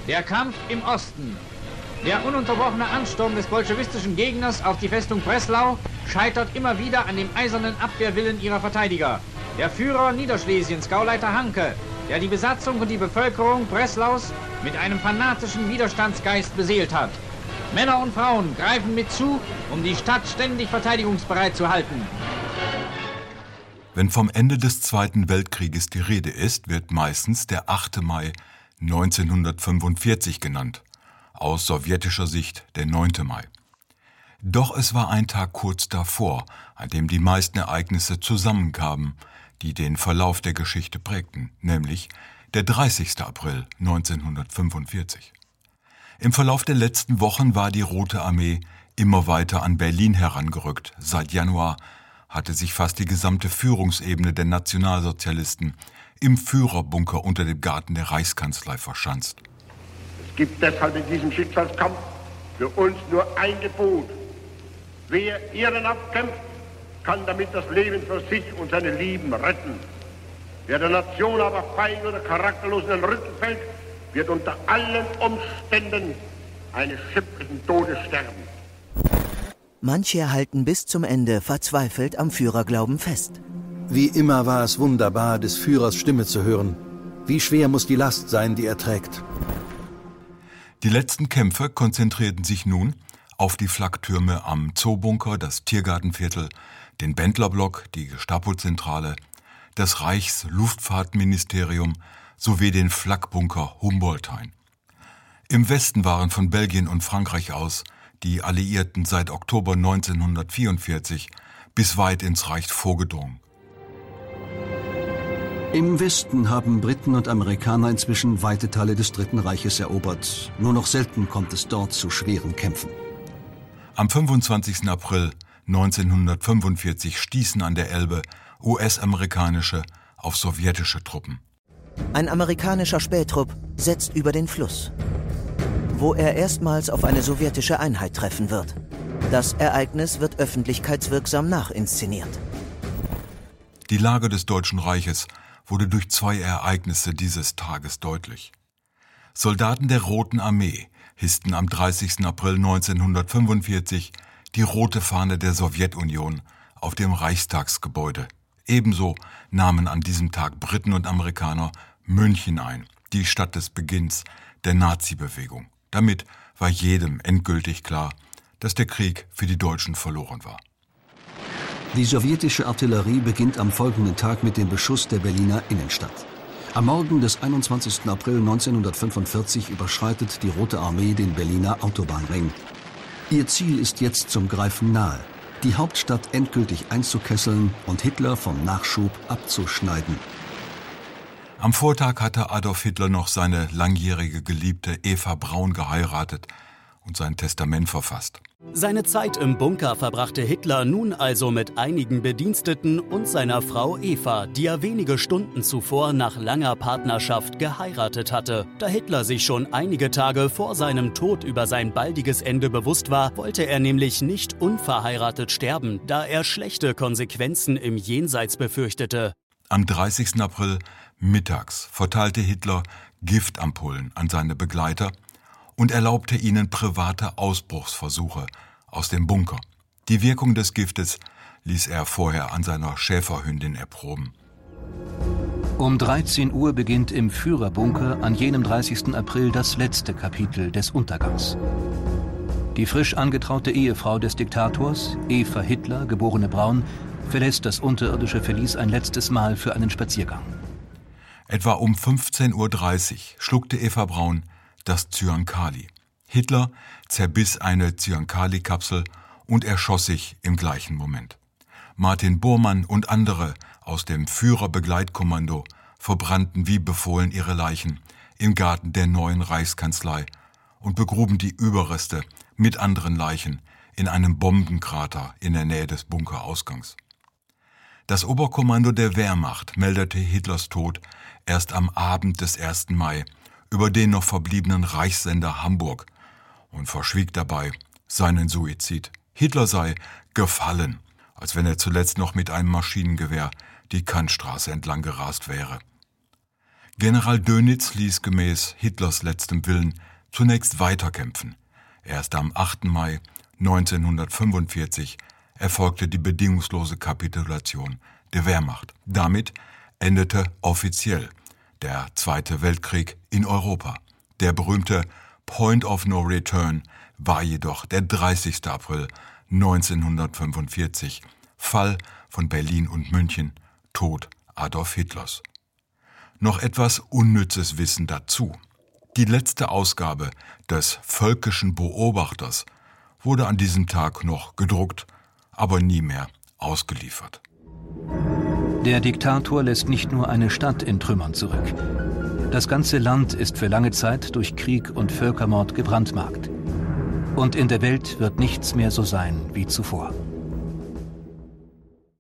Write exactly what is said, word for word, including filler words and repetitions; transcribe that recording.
Der Kampf im Osten. Der ununterbrochene Ansturm des bolschewistischen Gegners auf die Festung Breslau scheitert immer wieder an dem eisernen Abwehrwillen ihrer Verteidiger. Der Führer Niederschlesiens, Gauleiter Hanke, der die Besatzung und die Bevölkerung Breslaus mit einem fanatischen Widerstandsgeist beseelt hat. Männer und Frauen greifen mit zu, um die Stadt ständig verteidigungsbereit zu halten. Wenn vom Ende des Zweiten Weltkrieges die Rede ist, wird meistens der achte Mai neunzehnhundertfünfundvierzig genannt. Aus sowjetischer Sicht der neunte Mai. Doch es war ein Tag kurz davor, an dem die meisten Ereignisse zusammenkamen, die den Verlauf der Geschichte prägten, nämlich der dreißigste April neunzehnhundertfünfundvierzig. Im Verlauf der letzten Wochen war die Rote Armee immer weiter an Berlin herangerückt. Seit Januar hatte sich fast die gesamte Führungsebene der Nationalsozialisten im Führerbunker unter dem Garten der Reichskanzlei verschanzt. Es gibt deshalb in diesem Schicksalskampf für uns nur ein Gebot. Wer ehrenhaft kämpft, kann damit das Leben für sich und seine Lieben retten. Wer der Nation aber feig oder charakterlos in den Rücken fällt, wird unter allen Umständen eines schimpflichen Todes sterben. Manche halten bis zum Ende verzweifelt am Führerglauben fest. Wie immer war es wunderbar, des Führers Stimme zu hören. Wie schwer muss die Last sein, die er trägt. Die letzten Kämpfe konzentrierten sich nun auf die Flaktürme am Zoobunker, das Tiergartenviertel, den Bendlerblock, die Gestapo-Zentrale, das Reichsluftfahrtministerium sowie den Flakbunker Humboldthain. Im Westen waren von Belgien und Frankreich aus die Alliierten seit Oktober neunzehnhundertvierundvierzig bis weit ins Reich vorgedrungen. Im Westen haben Briten und Amerikaner inzwischen weite Teile des Dritten Reiches erobert. Nur noch selten kommt es dort zu schweren Kämpfen. Am fünfundzwanzigsten April neunzehnhundertfünfundvierzig stießen an der Elbe U S-amerikanische auf sowjetische Truppen. Ein amerikanischer Spähtrupp setzt über den Fluss, wo er erstmals auf eine sowjetische Einheit treffen wird. Das Ereignis wird öffentlichkeitswirksam nachinszeniert. Die Lage des Deutschen Reiches wurde durch zwei Ereignisse dieses Tages deutlich. Soldaten der Roten Armee hissten am dreißigsten April neunzehnhundertfünfundvierzig die rote Fahne der Sowjetunion auf dem Reichstagsgebäude. Ebenso nahmen an diesem Tag Briten und Amerikaner München ein, die Stadt des Beginns der Nazi-Bewegung. Damit war jedem endgültig klar, dass der Krieg für die Deutschen verloren war. Die sowjetische Artillerie beginnt am folgenden Tag mit dem Beschuss der Berliner Innenstadt. Am Morgen des einundzwanzigsten April neunzehnhundertfünfundvierzig überschreitet die Rote Armee den Berliner Autobahnring. Ihr Ziel ist jetzt zum Greifen nahe, die Hauptstadt endgültig einzukesseln und Hitler vom Nachschub abzuschneiden. Am Vortag hatte Adolf Hitler noch seine langjährige Geliebte Eva Braun geheiratet und sein Testament verfasst. Seine Zeit im Bunker verbrachte Hitler nun also mit einigen Bediensteten und seiner Frau Eva, die er wenige Stunden zuvor nach langer Partnerschaft geheiratet hatte. Da Hitler sich schon einige Tage vor seinem Tod über sein baldiges Ende bewusst war, wollte er nämlich nicht unverheiratet sterben, da er schlechte Konsequenzen im Jenseits befürchtete. Am dreißigsten April mittags verteilte Hitler Giftampullen an seine Begleiter und erlaubte ihnen private Ausbruchsversuche aus dem Bunker. Die Wirkung des Giftes ließ er vorher an seiner Schäferhündin erproben. Um dreizehn Uhr beginnt im Führerbunker an jenem dreißigsten April das letzte Kapitel des Untergangs. Die frisch angetraute Ehefrau des Diktators, Eva Hitler, geborene Braun, verlässt das unterirdische Verlies ein letztes Mal für einen Spaziergang. Etwa um fünfzehn Uhr dreißig schluckte Eva Braun das Zyankali. Hitler zerbiss eine Zyankali-Kapsel und erschoss sich im gleichen Moment. Martin Bormann und andere aus dem Führerbegleitkommando verbrannten wie befohlen ihre Leichen im Garten der neuen Reichskanzlei und begruben die Überreste mit anderen Leichen in einem Bombenkrater in der Nähe des Bunkerausgangs. Das Oberkommando der Wehrmacht meldete Hitlers Tod erst am Abend des ersten Mai über den noch verbliebenen Reichssender Hamburg und verschwieg dabei seinen Suizid. Hitler sei gefallen, als wenn er zuletzt noch mit einem Maschinengewehr die Kantstraße entlang gerast wäre. General Dönitz ließ gemäß Hitlers letztem Willen zunächst weiterkämpfen. Erst am achten Mai neunzehnhundertfünfundvierzig erfolgte die bedingungslose Kapitulation der Wehrmacht. Damit endete offiziell der Zweite Weltkrieg in Europa. Der berühmte Point of No Return war jedoch der dreißigste April neunzehnhundertfünfundvierzig, Fall von Berlin und München, Tod Adolf Hitlers. Noch etwas unnützes Wissen dazu. Die letzte Ausgabe des Völkischen Beobachters wurde an diesem Tag noch gedruckt, aber nie mehr ausgeliefert. Der Diktator lässt nicht nur eine Stadt in Trümmern zurück. Das ganze Land ist für lange Zeit durch Krieg und Völkermord gebrandmarkt. Und in der Welt wird nichts mehr so sein wie zuvor.